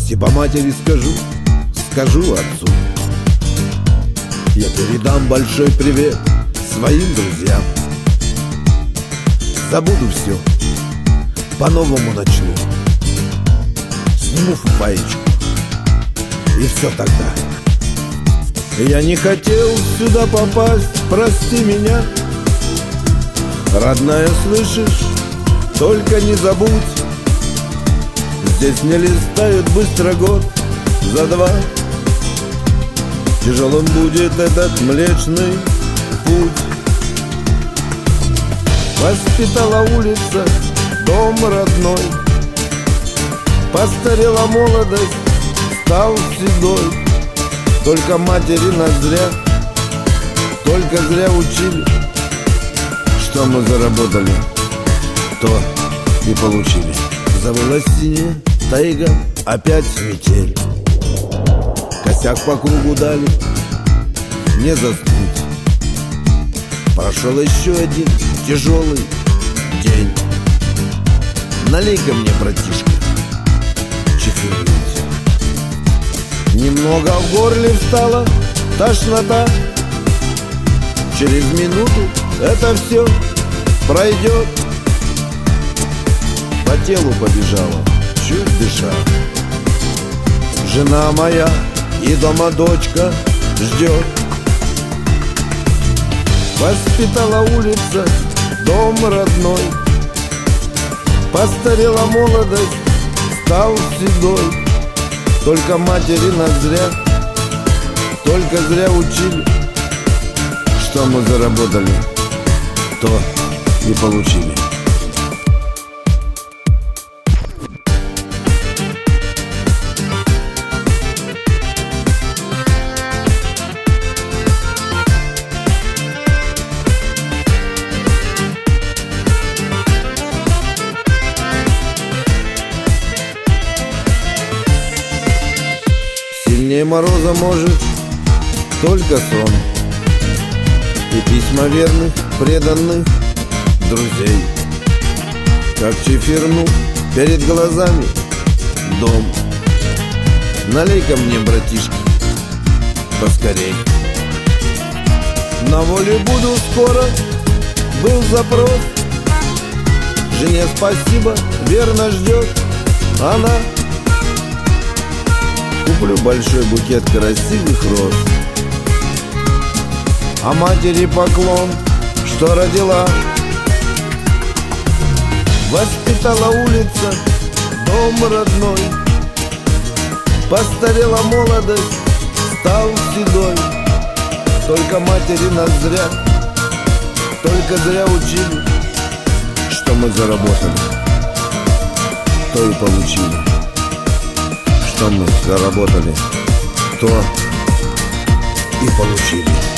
Спасибо матери скажу отцу. Я передам большой привет своим друзьям. Забуду все, по-новому начну. Сниму фуфаечку, и все тогда. Я не хотел сюда попасть, прости меня. Родная, слышишь, только не забудь. Здесь не листают быстро год за два. Тяжелым будет этот млечный путь. Воспитала улица, дом родной. Постарела молодость, стал седой. Только матери нас только зря учили. Что мы заработали, то и получили. Завыла синяя тайга, опять метель. Косяк по кругу дали, не заснуть. Прошел еще один тяжелый день. Налей-ка мне, братишка, чефирнуть. Немного в горле встала тошнота. Через минуту это все пройдет. По телу побежала, чуть дыша. Жена моя и дома дочка ждет. Воспитала улица, дом родной. Постарела молодость, стал седой. Только матери нас только зря учили. Что мы заработали, то и получили. Сильнее мороза может только сон и письма верных, преданных друзей. Как чефирну перед глазами дом. Налей-ка мне, братишки, поскорей. На воле буду скоро, был запрос. Жене спасибо, верно ждет она. Куплю большой букет красивых роз, а матери поклон, что родила. Воспитала улица, дом родной. Постарела молодость, стал седой. Только матери нас только зря учили. Что мы заработали, то и получили. Что мы заработали, то и получили.